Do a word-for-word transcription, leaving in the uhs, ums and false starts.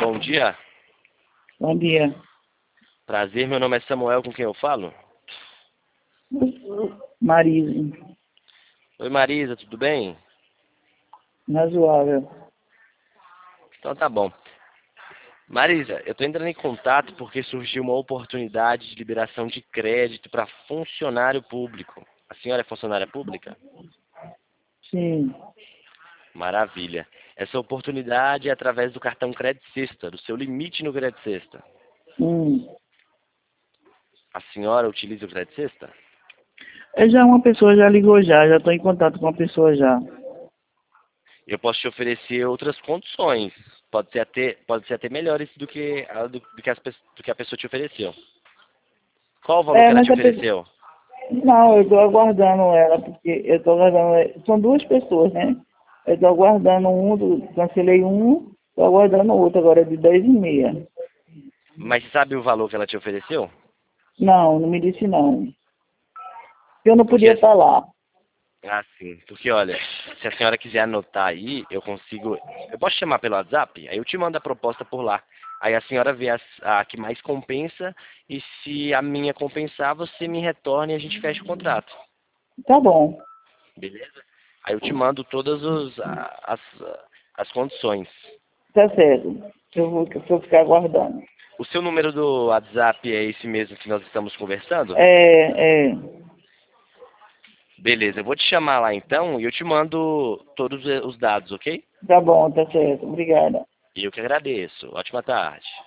bom dia. Bom dia. Prazer, meu nome é Samuel, com quem eu falo? Marisa. Oi, Marisa, tudo bem? Razoável. Então tá bom. Marisa, eu estou entrando em contato porque surgiu uma oportunidade de liberação de crédito para funcionário público. A senhora é funcionária pública? Sim. Maravilha. Essa oportunidade é através do cartão Crédito Sexta, do seu limite no Crédito Sexta. Hum. A senhora utiliza o Crédito Sexta? É, já uma pessoa já ligou já, já estou em contato com uma pessoa já. Eu posso te oferecer outras condições. Pode ser até, pode ser até melhores do que, a- do, do que as, pe- do que a pessoa te ofereceu. Qual o valor que É, ela mas te a pessoa... ofereceu? Não, eu estou aguardando ela, porque eu estou aguardando... São duas pessoas, né? Eu estou aguardando um, do... cancelei um, estou aguardando outro agora de dez e meia. Mas sabe o valor que ela te ofereceu? Não, não me disse não. Eu não Porque, podia falar. ah, sim. Porque, olha, se a senhora quiser anotar aí, eu consigo... Eu posso chamar pelo WhatsApp? Aí eu te mando a proposta por lá. Aí a senhora vê a, a que mais compensa e se a minha compensar, você me retorna e a gente fecha o contrato. Tá bom, Beleza? Aí eu te mando todas os, a- as, as condições. tá certo. Eu vou, eu vou ficar aguardando. O seu número do WhatsApp é esse mesmo que nós estamos conversando? É, é. Beleza, eu vou te chamar lá então e eu te mando todos os dados, ok? Tá bom, tá certo. Obrigada. E eu que agradeço. Ótima tarde.